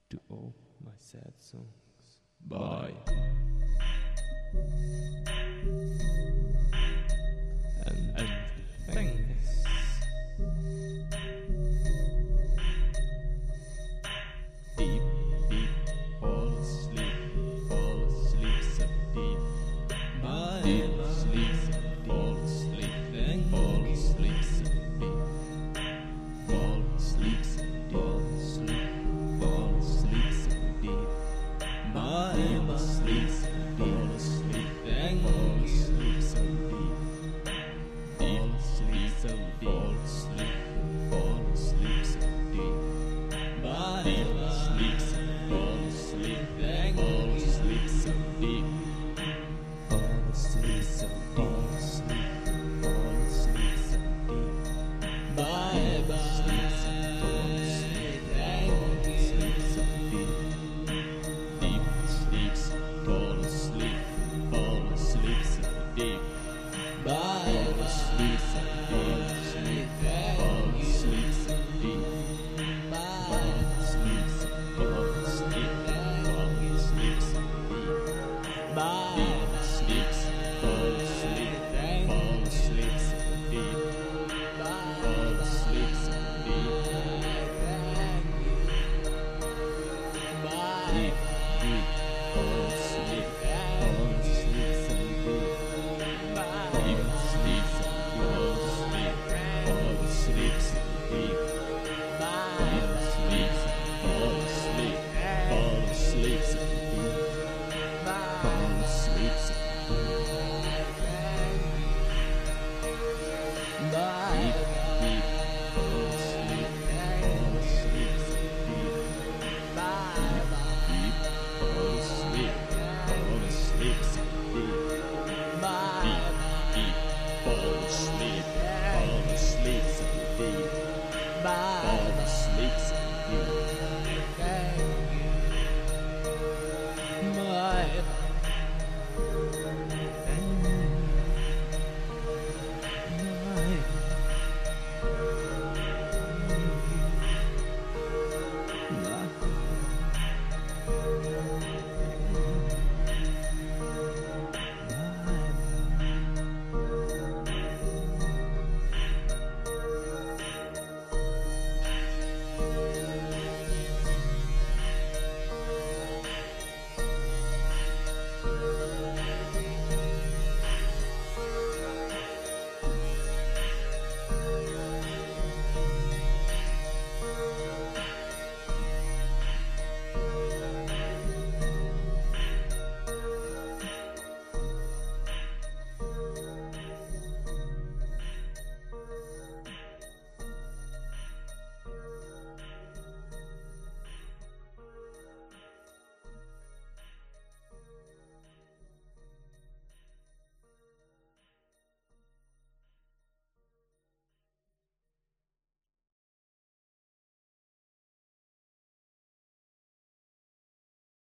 to all my sad songs. Bye. And thanks. Deep, deep, fall asleep so deep. Deep sleep, fall asleep so deep. Fall asleep so deep. Fall asleep so deep. Fall asleep so deep. Fall asleep so deep. Fall asleep so deep. Fall asleep so deep. Fall asleep so deep.